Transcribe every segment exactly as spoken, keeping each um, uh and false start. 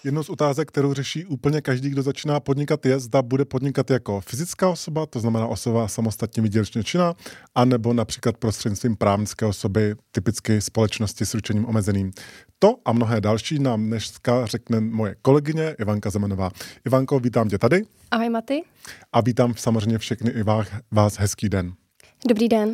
Jednou z otázek, kterou řeší úplně každý, kdo začíná podnikat, je, zda bude podnikat jako fyzická osoba, to znamená osoba samostatně výdělečně činná, anebo například prostřednictvím právnické osoby, typicky společnosti s ručením omezeným. To a mnohé další nám dneska řekne moje kolegyně Ivanka Zemanová. Ivanko, vítám tě tady. Ahoj, Maty. A vítám samozřejmě všechny i vás, vás hezký den. Dobrý den.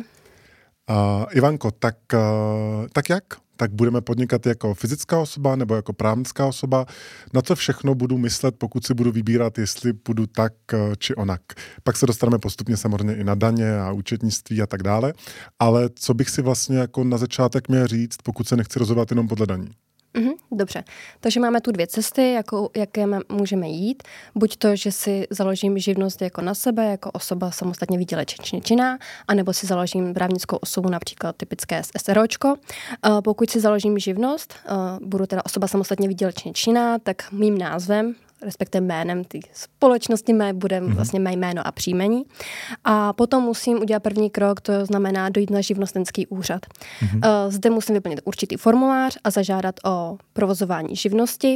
Uh, Ivanko, tak, uh, tak jak? Tak budeme podnikat jako fyzická osoba nebo jako právnická osoba. Na co všechno budu myslet, pokud si budu vybírat, jestli budu tak či onak. Pak se dostaneme postupně samozřejmě i na daně a účetnictví a tak dále. Ale co bych si vlastně jako na začátek měl říct, pokud se nechci rozhodovat jenom podle daní? Mhm, dobře, takže máme tu dvě cesty, jako, jaké můžeme jít. Buď to, že si založím živnost jako na sebe, jako osoba samostatně výdělečně činná, anebo si založím právnickou osobu, například typické SROčko. Pokud si založím živnost, budu teda osoba samostatně výdělečně činná, tak mým názvem, respektive jménem té společnosti mé bude vlastně mé jméno a příjmení. A potom musím udělat první krok, to znamená dojít na živnostenský úřad. Mm-hmm. Zde musím vyplnit určitý formulář a zažádat o provozování živnosti,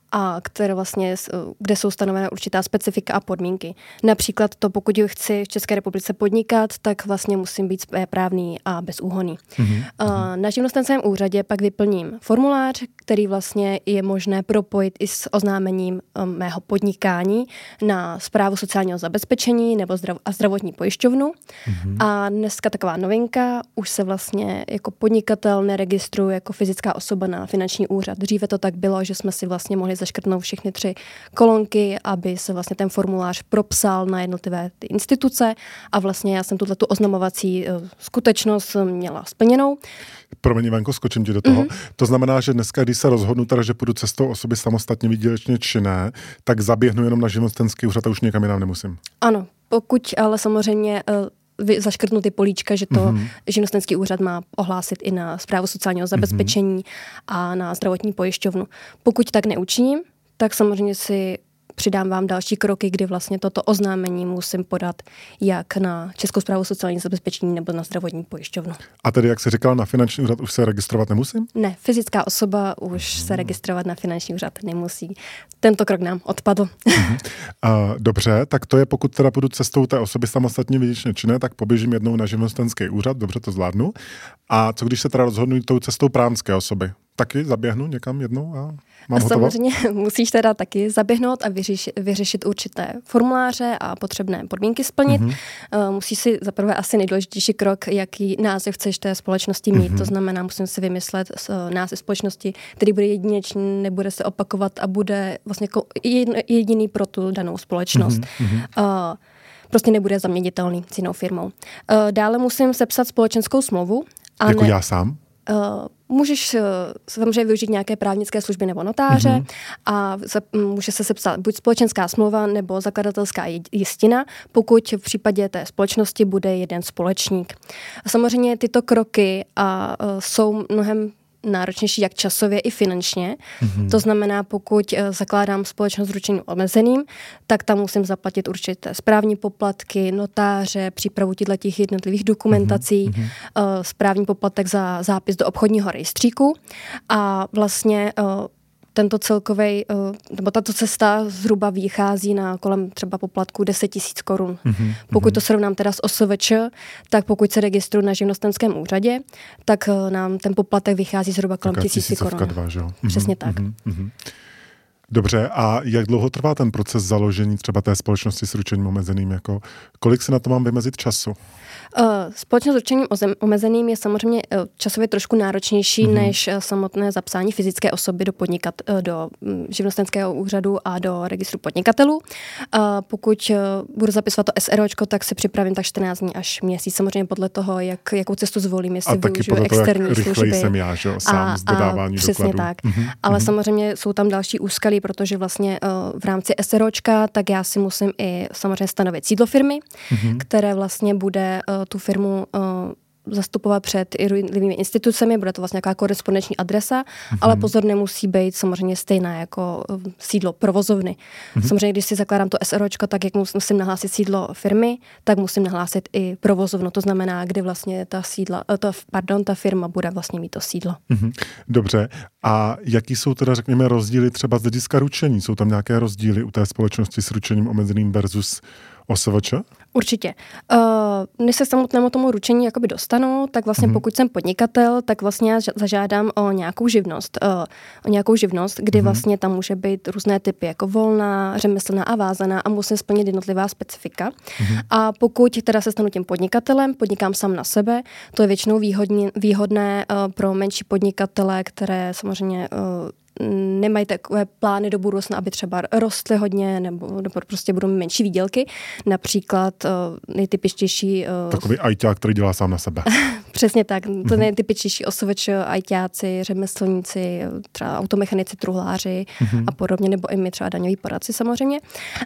a které vlastně, kde jsou stanovené určitá specifika a podmínky. Například to, pokud chci v České republice podnikat, tak vlastně musím být právný a bezúhonný. Mm-hmm. Na živnostenském úřadě pak vyplním formulář, který vlastně je možné propojit i s oznámením mého podnikání na správu sociálního zabezpečení nebo zdrav- a zdravotní pojišťovnu. Mm-hmm. A dneska taková novinka, už se vlastně jako podnikatel neregistruji jako fyzická osoba na finanční úřad. Dříve to tak bylo, že jsme si vlastně mohli zaškrtnout všechny tři kolonky, aby se vlastně ten formulář propsal na jednotlivé ty instituce a vlastně já jsem tuto oznamovací skutečnost měla splněnou. Promiň, Ivanko, skočím ti do toho. Mm-hmm. To znamená, že dneska, když se rozhodnu teda, že půjdu cestou osoby samostatně výdělečně činné, tak zaběhnu jenom na živnostenský úřad a už někam jinam nemusím. Ano, pokud ale samozřejmě zaškrtnu ty políčka, že to mm-hmm. živnostenský úřad má ohlásit i na správu sociálního zabezpečení mm-hmm. a na zdravotní pojišťovnu. Pokud tak neučiním, tak samozřejmě si přidám vám další kroky, kdy vlastně toto oznámení musím podat jak na Českou správu sociálního zabezpečení nebo na zdravotní pojišťovnu. A tedy, jak jsi říkala, na finanční úřad už se registrovat nemusím? Ne, fyzická osoba už hmm. se registrovat na finanční úřad nemusí. Tento krok nám odpadl. Hmm. Uh, dobře, tak to je, pokud teda půjdu cestou té osoby samostatně výdělečně činné, tak poběžím jednou na živnostenský úřad, dobře, to zvládnu. A co když se teda rozhodnu tou cestou právnické osoby? Taky zaběhnu někam jednou a mám hotovo? Samozřejmě musíš teda taky zaběhnout a vyřeš, vyřešit určité formuláře a potřebné podmínky splnit. Mm-hmm. Uh, musíš si zaprvé asi nejdůležitější krok, jaký název chceš té společnosti mít. Mm-hmm. To znamená, musím si vymyslet uh, název společnosti, který bude jedinečný, nebude se opakovat a bude vlastně jediný pro tu danou společnost. Mm-hmm. Uh, prostě nebude zaměnitelný s jinou firmou. Uh, dále musím sepsat společenskou smlouvu. A jako ne, já sám? Uh, můžeš uh, samozřejmě využít nějaké právnické služby nebo notáře mm-hmm. a se, může se sepsat buď společenská smlouva nebo zakladatelská jistina, pokud v případě té společnosti bude jeden společník. A samozřejmě tyto kroky a, uh, jsou mnohem náročnější jak časově i finančně. Mm-hmm. To znamená, pokud uh, zakládám společnost s ručením omezeným, tak tam musím zaplatit určité správní poplatky, notáře, přípravu těch jednotlivých dokumentací, mm-hmm. uh, správní poplatek za zápis do obchodního rejstříku a vlastně uh, tento celkovej, nebo tato cesta zhruba vychází na kolem třeba poplatku deset tisíc korun. Mm-hmm. Pokud to srovnám teda s O S V Č, tak pokud se registruji na živnostenském úřadě, tak nám ten poplatek vychází zhruba kolem tisíci korun. Dva, že jo? Přesně tak. Mm-hmm. Dobře, a jak dlouho trvá ten proces založení třeba té společnosti s ručením omezeným? Jako, kolik si na to mám vymezit času? Společnost s ručením omezeným je samozřejmě časově trošku náročnější mm-hmm. než samotné zapsání fyzické osoby do podnikat, do živnostenského úřadu a do registru podnikatelů. Pokud budu zapisovat to SROčko, tak si připravím tak čtrnáct dní až měsíc. Samozřejmě podle toho, jak, jakou cestu zvolím, jestli využiju externí služby. A taky podle toho, jak rychleji jsem já, že? Sám a, z dodávání a přesně dokladů. tak. Mm-hmm. Ale mm-hmm. samozřejmě jsou tam další úskalí, protože vlastně v rámci SROčka, tak já si musím i samozřejmě stanovit sídlo firmy, mm-hmm. které vlastně bude tu firmu zastupovat před jednotlivými institucemi, bude to vlastně nějaká korespondenční adresa, mm-hmm. ale pozor, nemusí být samozřejmě stejná jako sídlo provozovny. Mm-hmm. Samozřejmě, když si zakládám to SROčko, tak jak musím nahlásit sídlo firmy, tak musím nahlásit i provozovnu. To znamená, kde vlastně ta sídla, ta, pardon, ta firma bude vlastně mít to sídlo. Mm-hmm. Dobře. A jaký jsou teda, řekněme, rozdíly třeba z hlediska ručení? Jsou tam nějaké rozdíly u té společnosti s ručením omezeným versus O S V Č? Určitě. Uh, než se samotnému tomu ručení jakoby dostanu, tak vlastně mm-hmm. pokud jsem podnikatel, tak vlastně já zažádám o nějakou živnost. Uh, o nějakou živnost, kdy mm-hmm. vlastně tam může být různé typy, jako volná, řemeslná a vázaná a musím splnit jednotlivá specifika. Mm-hmm. A pokud teda se stanu tím podnikatelem, podnikám sám na sebe, to je většinou výhodně, výhodné uh, pro menší podnikatele, které samozřejmě uh, nemají takové plány do budoucna, aby třeba rostly hodně nebo, nebo prostě budou menší výdělky. Například uh, nejtypičtější... Uh, Takový ajťák, který dělá sám na sebe. Přesně tak. To mm-hmm. nejtypičtější O S V Č, ajťáci, řemeslníci, třeba automechanici, truhláři mm-hmm. a podobně, nebo i my třeba daňoví poradci samozřejmě.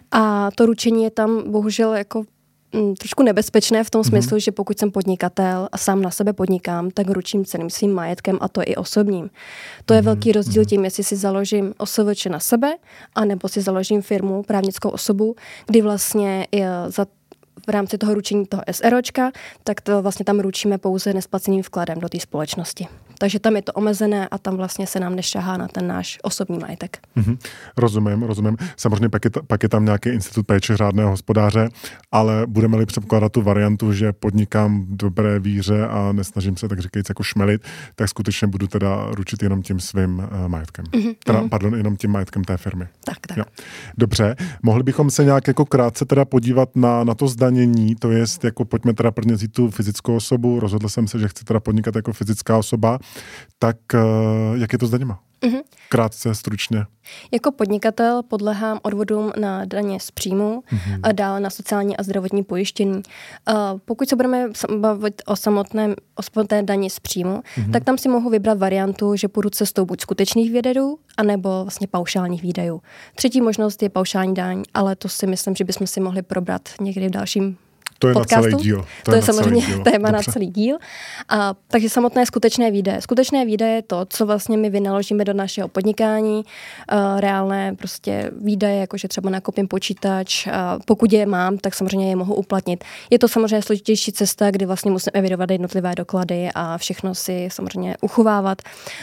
A to ručení je tam bohužel jako trošku nebezpečné v tom smyslu, mm-hmm. že pokud jsem podnikatel a sám na sebe podnikám, tak ručím celým svým majetkem a to i osobním. To je mm-hmm. velký rozdíl tím, jestli si založím O S V Č na sebe, anebo si založím firmu, právnickou osobu, kdy vlastně za v rámci toho ručení toho SROčka, tak to vlastně tam ručíme pouze nesplaceným vkladem do té společnosti. Takže tam je to omezené a tam vlastně se nám nešahá na ten náš osobní majetek. Mm-hmm. Rozumím, rozumím. Samozřejmě pak je, pak je tam nějaký institut péče řádného hospodáře, ale budeme-li předpokládat tu variantu, že podnikám v dobré víře a nesnažím se tak říkajíc jako šmelit, tak skutečně budu teda ručit jenom tím svým uh, majetkem. Mm-hmm. Teda, pardon, jenom tím majetkem té firmy. Tak, tak. Jo. Dobře, mohli bychom se nějak jako krátce teda podívat na, na to zdanění, to jest jako pojďme teda prvně vzít tu fyzickou osobu, rozhodl jsem se, že chci teda podnikat jako fyzická osoba, tak uh, jak je to s daněma? Mm-hmm. Krátce, stručně. Jako podnikatel podléhám odvodům na daně z příjmu mm-hmm. a dále na sociální a zdravotní pojištění. Uh, pokud se budeme bavit o samotném o samotné daně z příjmu, mm-hmm. tak tam si mohu vybrat variantu, že půjdu cestou buď skutečných výdajů, anebo vlastně paušálních výdajů. Třetí možnost je paušální daň, ale to si myslím, že bychom si mohli probrat někdy v dalším To je podcastu. na celý díl. To, to je, je samozřejmě téma Dobře. na celý díl. A, takže samotné skutečné výdaje. Skutečné výdaje je to, co vlastně my vynaložíme do našeho podnikání. Uh, reálné prostě výdaje, jakože třeba nakoupím počítač. A pokud je mám, tak samozřejmě je mohu uplatnit. Je to samozřejmě složitější cesta, kdy vlastně musím evidovat jednotlivé doklady a všechno si samozřejmě uchovávat.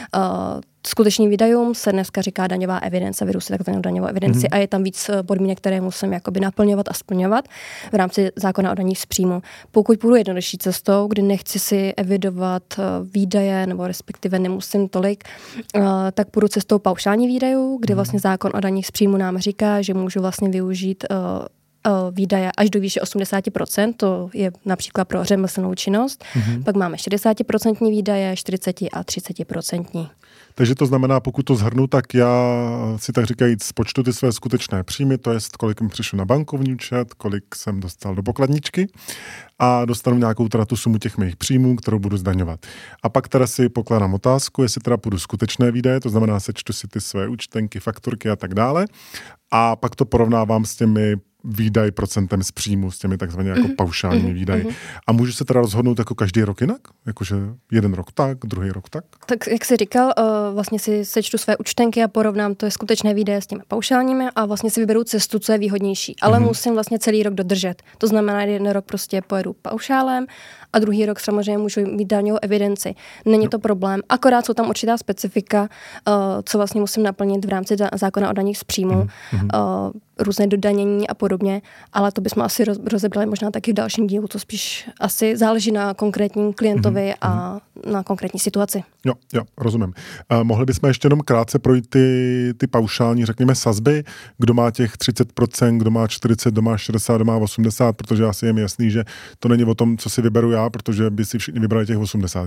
Uh, Skutečným výdajům se dneska říká daňová evidence, vedu si takzvanou daňovou evidenci mm-hmm. a je tam víc podmínek, které musím jakoby naplňovat a splňovat v rámci zákona o daních z příjmu. Pokud půjdu jednodušší cestou, kdy nechci si evidovat výdaje, nebo respektive nemusím tolik, tak půjdu cestou paušální výdajů, kdy vlastně zákon o daních z příjmu nám říká, že můžu vlastně využít výdaje až do výše osmdesát procent, to je například pro řemeslnou činnost. Mm-hmm. Pak máme šedesát procent výdaje, čtyřicet a třicet procent. Takže to znamená, pokud to shrnu, tak já si tak říkajíc spočtu ty své skutečné příjmy, to je, kolik mi přišlo na bankovní účet, kolik jsem dostal do pokladničky a dostanu nějakou teda tu sumu těch mých příjmů, kterou budu zdaňovat. A pak teda si pokládám otázku, jestli teda půjdu skutečné výdaje, to znamená, sečtu si ty své účtenky, fakturky a tak dále a pak to porovnávám s těmi výdaj procentem z příjmu, s těmi takzvaně jako mm-hmm. paušálními výdaji. Mm-hmm. A můžu se teda rozhodnout jako každý rok jinak? Jakože jeden rok tak, druhý rok tak? Tak jak jsi říkal, vlastně si sečtu své účtenky a porovnám to je skutečné výdaje s těmi paušálními a vlastně si vyberu cestu, co je výhodnější. Ale mm-hmm. musím vlastně celý rok dodržet. To znamená, že jeden rok prostě pojedu paušálem a druhý rok samozřejmě můžu mít daňovou evidenci. Není no. to problém. Akorát jsou tam určitá specifika, co vlastně musím naplnit v rámci zákona o daních z příjmu. Mm-hmm. Různé dodanění a podobně, ale to bychom asi rozebrali možná taky v dalším dílu, to spíš asi záleží na konkrétním klientovi mm-hmm. a na konkrétní situaci. Jo, jo, rozumím. Uh, mohli bychom ještě jenom krátce projít ty, ty paušální, řekněme, sazby, kdo má těch třicet procent, kdo má čtyřicet procent, kdo má šedesát procent, kdo má osmdesát procent, protože asi je mi jasný, že to není o tom, co si vyberu já, protože by si všichni vybrali těch osmdesát procent, že jo?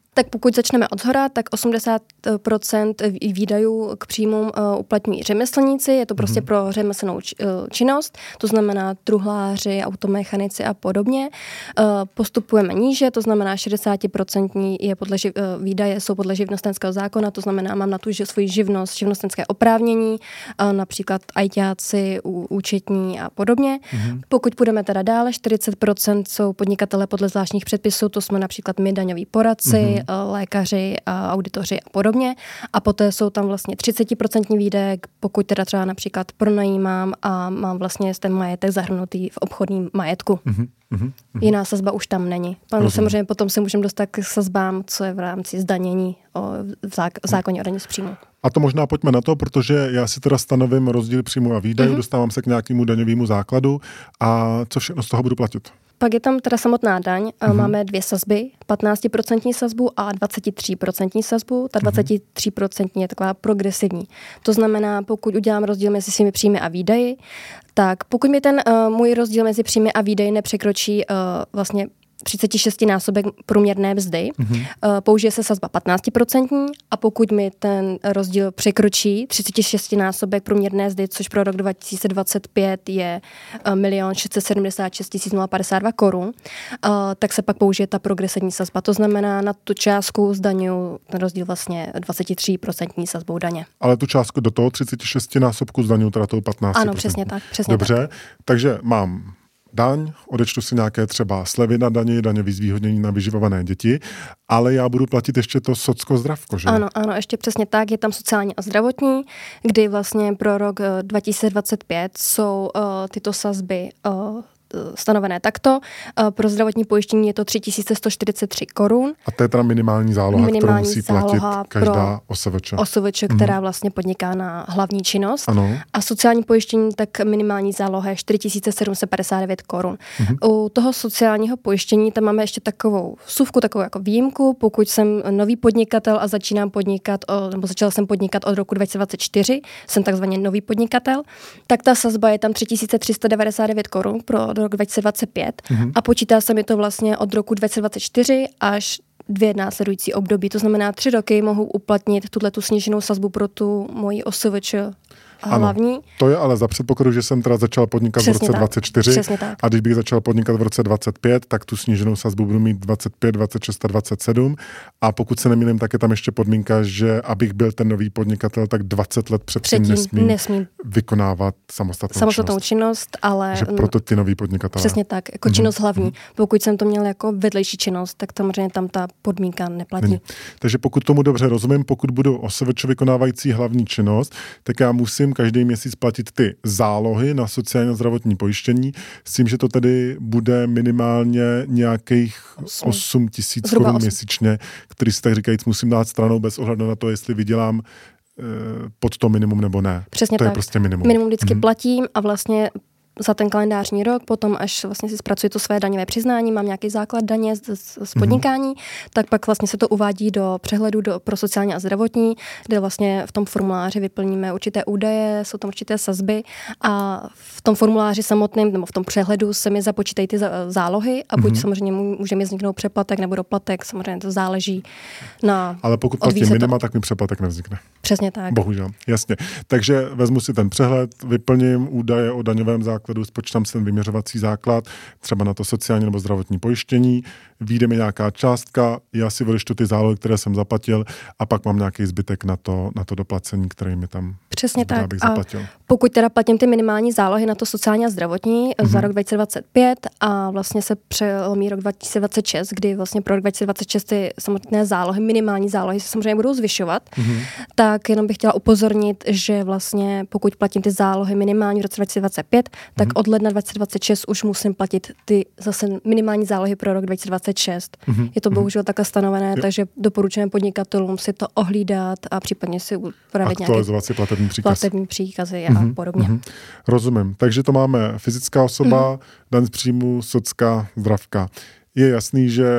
Tak pokud začneme od zhora, tak osmdesát procent výdajů k příjmům uh, uplatňují řemeslníci, je to prostě mm-hmm. pro řemeslnou č- činnost, to znamená truhláři, automechanici a podobně. Uh, postupujeme níže, to znamená šedesát procent je podle živ- uh, výdaje jsou podle živnostenského zákona, to znamená, mám na tu že svoji živnost, živnostenské oprávnění, uh, například ajťáci, účetní a podobně. Mm-hmm. Pokud půjdeme teda dále, čtyřicet procent jsou podnikatele podle zvláštních předpisů, to jsme například my, daňoví poradci, mm-hmm. lékaři, auditoři a podobně. A poté jsou tam vlastně třicet procent výdaje, pokud teda třeba například pronajímám a mám vlastně ten majetek zahrnutý v obchodním majetku. Mm-hmm. Mm-hmm. Jiná sazba už tam není. Pan, samozřejmě potom se můžeme dostat k sazbám, co je v rámci zdanění o, v, zák- v zákoně o daní z příjmu. A to možná pojďme na to, protože já si teda stanovím rozdíl příjmu a výdajů, mm-hmm. dostávám se k nějakému daňovému základu a co všechno z toho budu platit? Pak je tam teda samotná daň. Mm-hmm. Máme dvě sazby, patnáct procent sazbu a dvacet tři procent sazbu. Ta dvacet tři procent je taková progresivní. To znamená, pokud udělám rozdíl mezi svými příjmy a výdaji, tak pokud mi ten uh, můj rozdíl mezi příjmy a výdaji nepřekročí uh, vlastně třicet šest násobek průměrné mzdy, mm-hmm. použije se sazba patnáct procent a pokud mi ten rozdíl překročí třicet šest násobek průměrné mzdy, což pro rok dva tisíce dvacet pět je milion šest set sedmdesát šest tisíc padesát dva korun, tak se pak použije ta progresivní sazba. To znamená, na tu částku zdaňuji ten rozdíl vlastně dvacet tři procent sazbou daně. Ale tu částku do toho třicet šest násobku zdaňuji teda tou patnáct procent. Ano, přesně tak. Přesně Dobře, tak. Takže mám daň, odečtu si nějaké třeba slevy na daně, daňový zvýhodnění na vyživované děti, ale já budu platit ještě to socko zdravko, že? Ano, ano, ještě přesně tak, je tam sociální a zdravotní, kdy vlastně pro rok dva tisíce dvacet pět jsou uh, tyto sazby uh, stanovené takto. Pro zdravotní pojištění je to tři tisíce sto čtyřicet tři korun. A to je teda minimální záloha, minimální kterou musí platit každá O S V Č. O S V Č, která mm. vlastně podniká na hlavní činnost. Ano. A sociální pojištění, tak minimální záloha je čtyři tisíce sedm set padesát devět korun. Mm. U toho sociálního pojištění tam máme ještě takovou vsuvku, takovou jako výjimku. Pokud jsem nový podnikatel a začínám podnikat, nebo začal jsem podnikat od roku dva tisíce dvacet čtyři, jsem takzvaně nový podnikatel, tak ta sazba je tam tři tisíce tři sta devadesát devět korun pro rok dva tisíce dvacet pět mm-hmm. a počítá se mi to vlastně od roku dva tisíce dvacet čtyři až dvě následující období. To znamená, tři roky mohu uplatnit tuto sníženou sazbu pro tu moji O S V Č hlavní. Ano, to je ale za předpokladu, že jsem teda začal podnikat Přesně v roce tak. dvacet čtyři tak. A když bych začal podnikat v roce dvacet pět, tak tu sníženou sazbu budu mít dvacet pět, dvacet šest a dvacet sedm. A pokud se nemýlím, tak je tam ještě podmínka, že abych byl ten nový podnikatel, tak dvacet let předtím, předtím nesmím, nesmím vykonávat samostatnou, samostatnou činnost. činnost, ale že proto ty nový podnikatelé. Přesně tak, jako mm-hmm. činnost hlavní. Pokud jsem to měl jako vedlejší činnost, tak samozřejmě tam ta podmínka neplatí. Není. Takže pokud tomu dobře rozumím, pokud budu O S V Č vykonávající hlavní činnost, tak já musím každý měsíc platit ty zálohy na sociální a zdravotní pojištění, s tím, že to tedy bude minimálně nějakých osm tisíc korun měsíčně, který si tak říkajíc musím dát stranou bez ohledu na to, jestli vydělám e, pod to minimum nebo ne. Přesně to tak. je prostě minimum. Minimum vždycky mm-hmm. platím a vlastně za ten kalendářní rok, potom až vlastně si zpracuji to své daňové přiznání, mám nějaký základ daně z, z podnikání, mm-hmm. tak pak vlastně se to uvádí do přehledu do, pro sociální a zdravotní, kde vlastně v tom formuláři vyplníme určité údaje, jsou tam určité sazby a v tom formuláři samotném, nebo v tom přehledu se mi započítají ty zálohy a buď mm-hmm. samozřejmě může mi vzniknout přeplatek nebo doplatek, samozřejmě to záleží na... Ale pokud platí minima, tak mi přeplatek nevznikne. Přesně tak. Bohužel, jasně. Takže vezmu si ten přehled, vyplním údaje o daňovém základu, spočítám si ten vyměřovací základ, třeba na to sociální nebo zdravotní pojištění, vyjde mi nějaká částka, já si odečtu ty zálohy, které jsem zaplatil a pak mám nějaký zbytek na to, na to doplacení, který mi tam Přesně zbytá, tak. abych a zaplatil. Pokud teda platím ty minimální zálohy na to sociální a zdravotní mm-hmm. za rok dva tisíce dvacet pět a vlastně se přelomí rok dva tisíce dvacet šest, kdy vlastně pro rok dva tisíce dvacet šest ty samotné zálohy, minimální zálohy se samozřejmě budou zvyšovat, mm-hmm. tak jenom bych chtěla upozornit, že vlastně pokud platím ty zálohy minimální v roce dva tisíce dvacet pět, tak mm-hmm. od ledna dva tisíce dvacet šest už musím platit ty zase minimální zálohy pro rok dva tisíce dvacet šest. Mm-hmm. Je to bohužel takhle stanovené, jo. Takže doporučujeme podnikatelům si to ohlídat a případně si upravit nějaké si platební příkaz. platební příkazy a mm-hmm. podobně. Mm-hmm. Rozumím. Takže to máme fyzická osoba, mm-hmm. daň z příjmu, socka, zdravka. Je jasný, že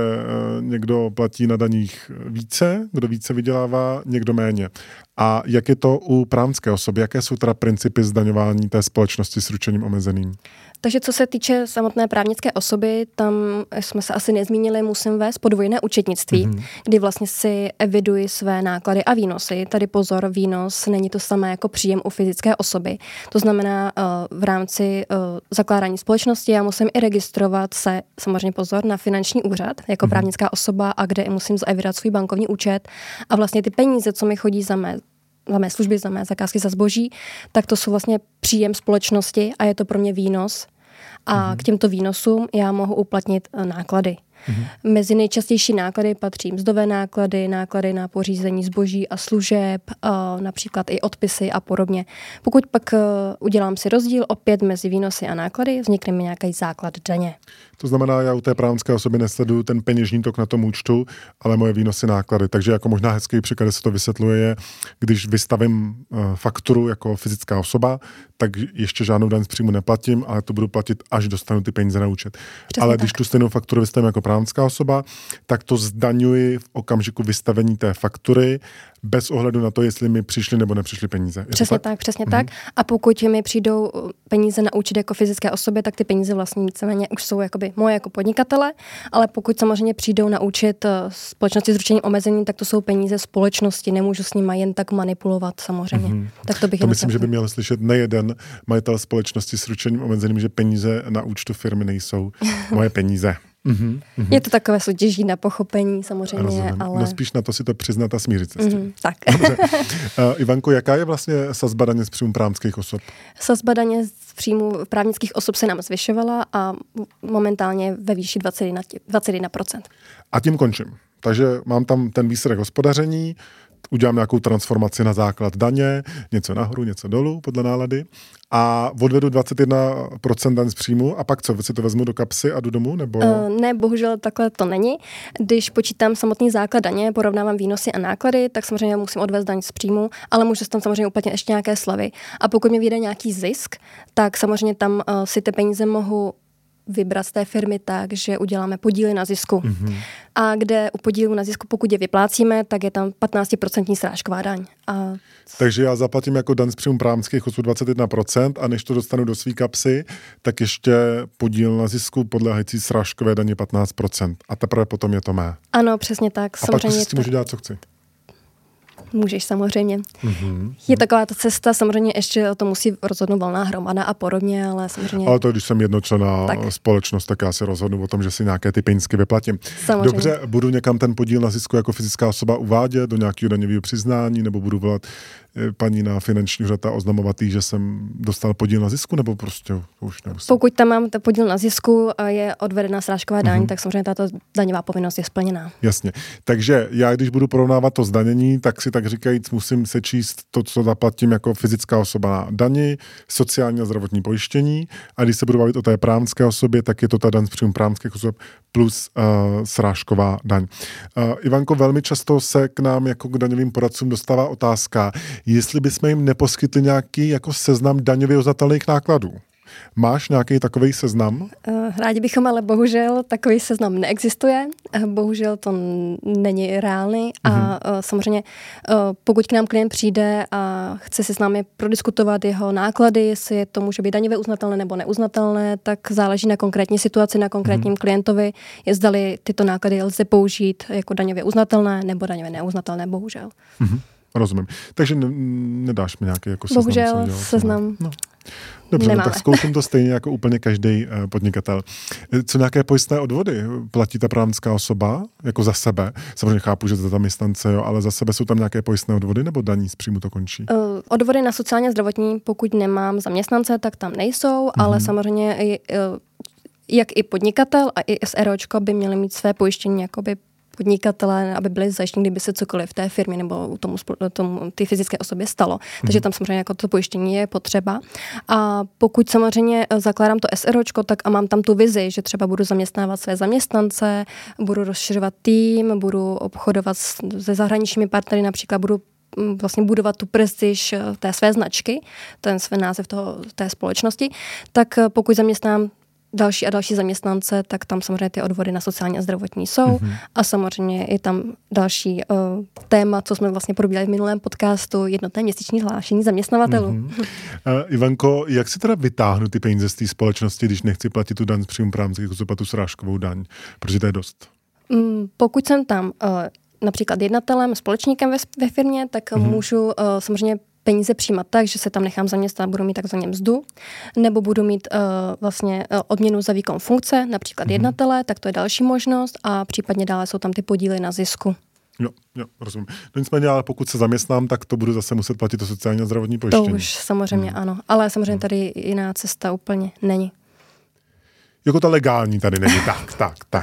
někdo platí na daních více, kdo více vydělává, někdo méně. A jak je to u právnické osoby? Jaké jsou teda principy zdaňování té společnosti s ručením omezeným? Takže co se týče samotné právnické osoby, tam jsme se asi nezmínili, musím vést podvojné účetnictví, mm-hmm. kdy vlastně si eviduji své náklady a výnosy. Tady pozor, výnos není to samé jako příjem u fyzické osoby. To znamená, v rámci zakládání společnosti já musím i registrovat se, samozřejmě pozor, na finanční úřad jako mm-hmm. právnická osoba a kde musím zaevidovat svůj bankovní účet a vlastně ty peníze, co mi chodí za mé za mé služby, za mé zakázky, za zboží, tak to jsou vlastně příjem společnosti a je to pro mě výnos. A mm-hmm. k těmto výnosům já mohu uplatnit náklady. Mm-hmm. Mezi nejčastější náklady patří mzdové náklady, náklady na pořízení zboží a služeb, například i odpisy a podobně. Pokud pak udělám si rozdíl opět mezi výnosy a náklady, vznikne mi nějaký základ daně. To znamená, já u té právnické osoby nesleduju ten peněžní tok na tom účtu, ale moje výnosy, náklady. Takže jako možná hezký příklad, kde se to vysvětluje, je, když vystavím fakturu jako fyzická osoba, tak ještě žádnou daň z příjmu neplatím, ale to budu platit, až dostanu ty peníze na účet. Přesně ale tak. Když tu stejnou fakturu vystavím jako právnická osoba, tak to zdaňuji v okamžiku vystavení té faktury bez ohledu na to, jestli mi přišly nebo nepřišly peníze. Je přesně tak? tak, přesně mm-hmm. tak. A pokud mi přijdou peníze na účet jako fyzické osobě, tak ty peníze vlastně víceméně už jsou jakoby moje jako podnikatele, ale pokud samozřejmě přijdou na účet společnosti s ručením omezeným, tak to jsou peníze společnosti, nemůžu s nimi jen tak manipulovat samozřejmě. Mm-hmm. Tak to bych to myslím, že by měl slyšet nejeden majitel společnosti s ručením omezeným, že peníze na účtu firmy nejsou moje peníze. Mm-hmm, mm-hmm. Je to takové soutěží na pochopení samozřejmě, Rozumím. ale... No spíš na to si to přiznat a smířit se s tím. Mm-hmm, tak. Dobře. Uh, Ivanko, jaká je vlastně sazba daně z příjmu právnických osob? Sazba daně z příjmu právnických osob se nám zvyšovala a momentálně ve výši dvacet jedna procent. A tím končím. Takže mám tam ten výsledek hospodaření, udělám nějakou transformaci na základ daně, něco nahoru, něco dolů podle nálady a odvedu dvacet jedna procent daň z příjmu a pak co, si to vezmu do kapsy a jdu domů? Nebo? Uh, ne, bohužel takhle to není. Když počítám samotný základ daně, porovnávám výnosy a náklady, tak samozřejmě musím odvést daň z příjmu, ale můžu tam samozřejmě uplatnit ještě nějaké slevy. A pokud mi vyjde nějaký zisk, tak samozřejmě tam uh, si ty peníze mohu vybrat z té firmy tak, že uděláme podíly na zisku. Mm-hmm. A kde u podílu na zisku, pokud je vyplácíme, tak je tam patnáct procent srážková daň. A... Takže já zaplatím jako daň z příjmu právnických osob dvacet jedna procent a než to dostanu do svý kapsy, tak ještě podíl na zisku podléhající srážkové daně patnáct procent. A teprve potom je to mé. Ano, přesně tak. A pak si s tím můžu dělat, co chci. Můžeš samozřejmě. Mm-hmm. Je taková ta cesta, samozřejmě ještě to musí rozhodnout valná hromada a podobně, ale samozřejmě... Ale to, když jsem jednočlenná tak. společnost, tak já si rozhodnu o tom, že si nějaké ty penízky vyplatím. Samozřejmě. Dobře, budu někam ten podíl na zisku jako fyzická osoba uvádět do nějakého daňového přiznání, nebo budu volat paní na finanční úřad a oznamovat jí, že jsem dostal podíl na zisku, nebo prostě už nemusím? Pokud tam mám podíl na zisku a je odvedená srážková daň, mm-hmm. tak samozřejmě tato daňová povinnost je splněná. Jasně. Takže já, když budu porovnávat to zdanění, tak si tak říkajíc musím sečíst to, co zaplatím jako fyzická osoba na dani, sociální a zdravotní pojištění, a když se budu bavit o té právnické osobě, tak je to ta daň z příjmu právnických osob plus uh, srážková daň. Uh, Ivanko, velmi často se k nám jako k daňovým poradcům dostává otázka, jestli bychom jim neposkytli nějaký jako seznam daňově uznatelných nákladů. Máš nějaký takový seznam? Rádi bychom, ale bohužel takový seznam neexistuje. Bohužel to není reálný a mm-hmm. samozřejmě pokud k nám klient přijde a chce si s námi prodiskutovat jeho náklady, jestli to může být daňově uznatelné nebo neuznatelné, tak záleží na konkrétní situaci, na konkrétním mm-hmm. klientovi, je zdali tyto náklady lze použít jako daňově uznatelné nebo daňově neuznatelné, bohužel. Mm-hmm. Rozumím. Takže ne, nedáš mi nějaký jako seznam? Bohužel seznam. No. Dobře, no, tak zkouším to stejně jako úplně každý uh, podnikatel. Co nějaké pojistné odvody? Platí ta právnická osoba jako za sebe? Samozřejmě chápu, že za zaměstnance, jo, ale za sebe jsou tam nějaké pojistné odvody nebo daní z příjmu to končí? Uh, odvody na sociálně zdravotní, pokud nemám zaměstnance, tak tam nejsou, mm-hmm. ale samozřejmě i, uh, jak i podnikatel a i SROčko by měly mít své pojištění jakoby podnikatelé, aby byli zajištěni, kdyby se cokoliv v té firmě nebo tomu, tomu ty fyzické osobě stalo. Mm-hmm. Takže tam samozřejmě jako to pojištění je potřeba. A pokud samozřejmě zakládám to SROčko, tak a mám tam tu vizi, že třeba budu zaměstnávat své zaměstnance, budu rozšiřovat tým, budu obchodovat se zahraničními partnery, například budu vlastně budovat tu prestiž té své značky, ten svůj název toho, té společnosti, tak pokud zaměstnám další a další zaměstnance, tak tam samozřejmě ty odvody na sociální a zdravotní jsou mm-hmm. a samozřejmě je tam další uh, téma, co jsme vlastně probírali v minulém podcastu, jednotné měsíční hlášení zaměstnavatelů. Mm-hmm. Uh, Ivanko, jak si teda vytáhnu ty peníze z té společnosti, když nechci platit tu daň z příjmu právnických osob a tu srážkovou daň, protože to je dost? Mm, pokud jsem tam uh, například jednatelem, společníkem ve, ve firmě, tak mm-hmm. můžu uh, samozřejmě peníze přijímat tak, že se tam nechám zaměstnat, budu mít takzvaně mzdu, nebo budu mít uh, vlastně uh, odměnu za výkon funkce, například mm-hmm. jednatele, tak to je další možnost a případně dále jsou tam ty podíly na zisku. Jo, jo, rozumím. No nicméně, ale pokud se zaměstnám, tak to budu zase muset platit to sociální a zdravotní pojištění. To už samozřejmě hmm. ano, ale samozřejmě tady jiná cesta úplně není. Jako ta legální tady není, tak, tak, tak.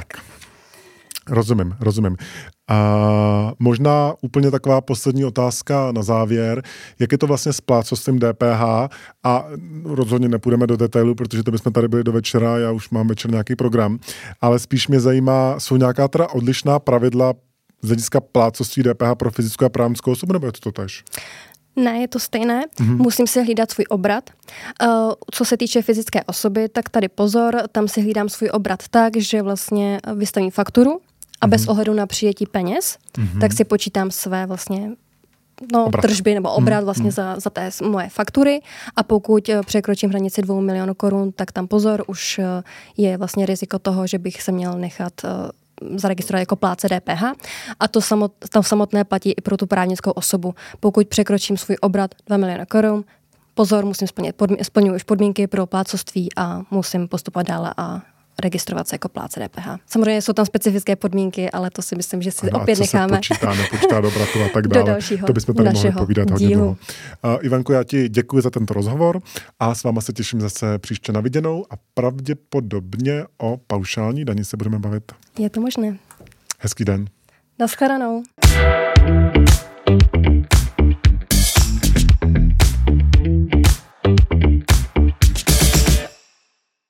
Rozumím, rozumím. A možná úplně taková poslední otázka na závěr. Jak je to vlastně s plátcovstvím D P H? A rozhodně nepůjdeme do detailu, protože to bychom tady byli do večera, já už mám večer nějaký program, ale spíš mě zajímá, jsou nějaká teda odlišná pravidla z hlediska plátcovství D P H pro fyzickou a právnickou osobu, nebo je to totéž? Ne, je to stejné. Mm-hmm. Musím si hlídat svůj obrat. Uh, co se týče fyzické osoby, tak tady pozor, tam si hlídám svůj obrat tak, že vlastně vystavím fakturu a mm-hmm. bez ohledu na přijetí peněz, mm-hmm. tak si počítám své vlastně no, tržby nebo obrat mm-hmm. vlastně za, za té moje faktury a pokud překročím hranici dvou milionů korun, tak tam pozor, už je vlastně riziko toho, že bych se měl nechat zaregistrovat jako plátce D P H a to, samot, to samotné platí i pro tu právnickou osobu. Pokud překročím svůj obrat dva miliony korun, pozor, musím splnit, podmi, splňuji už podmínky pro plátcovství a musím postupovat dále a registrovat se jako plátce D P H. Samozřejmě jsou tam specifické podmínky, ale to si myslím, že si ano, opět necháme. A co se počítá, nepočítá do obratu a tak dále. To bychom tady mohli povídat hodně dlouho. Uh, Ivanko, já ti děkuji za tento rozhovor a s váma se těším zase příště na viděnou a pravděpodobně o paušální dani se budeme bavit. Je to možné. Hezký den. Naschledanou.